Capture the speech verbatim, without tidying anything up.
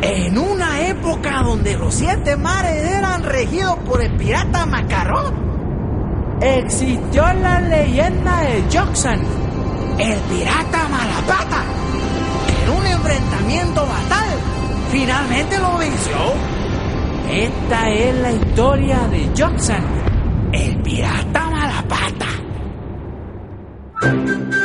En una época donde los siete mares eran regidos por el pirata Macarrón, existió la leyenda de Joxan, el pirata Malapata, que en un enfrentamiento fatal finalmente lo venció. Esta es la historia de Joxan, el pirata Malapata.